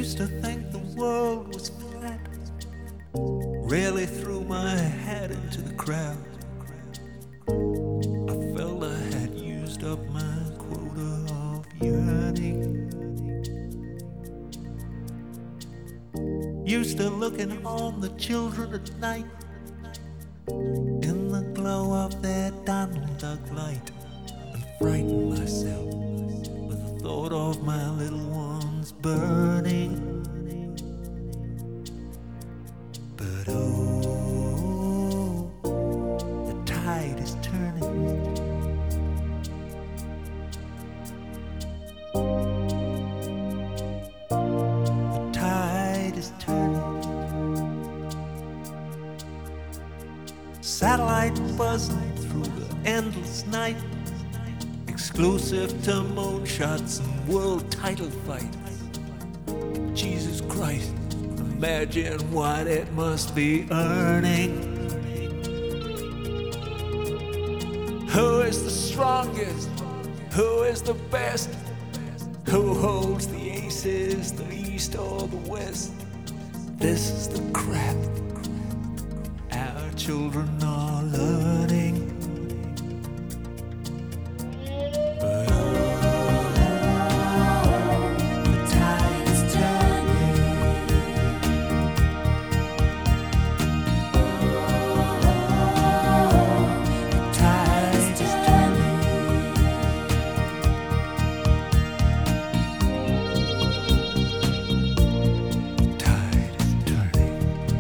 Used to think the world was flat, rarely threw my hat into the crowd. I felt I had used up my quota of yearning. Used to looking on the children at night in the glow of their Donald Duck light, and frighten myself with the thought of my little ones burning. But oh, the tide is turning. The tide is turning. Satellite buzzing through the endless night, exclusive to moonshots and world title fights. Jesus Christ, imagine what it must be earning. Who is the strongest? Who is the best? Who holds the aces, the east or the west? This is the crap our children are learning. But the tide is turning. The tide is turning. The tide is turning.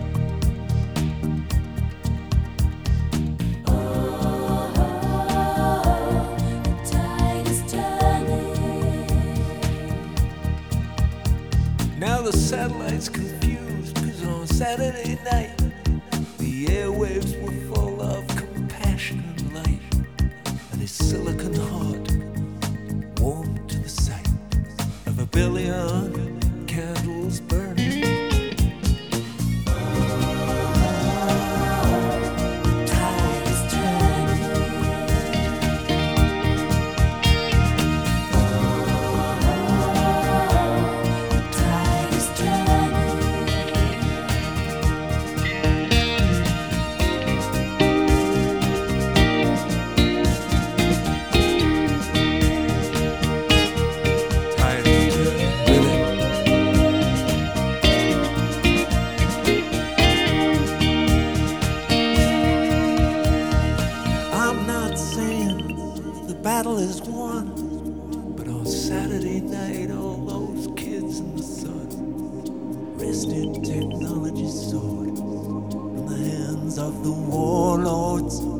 Now the satellite's confused, 'cause on Saturday night the airwaves were full of compassion and light, and his silicon heart warmed to the sight of a billion candles burning. The tide is turning. The tide is turning. Tide is turning with it. I'm not saying the battle is won, but on Saturday night all those kids in the sun rested technology's sword in the hands of the warlords.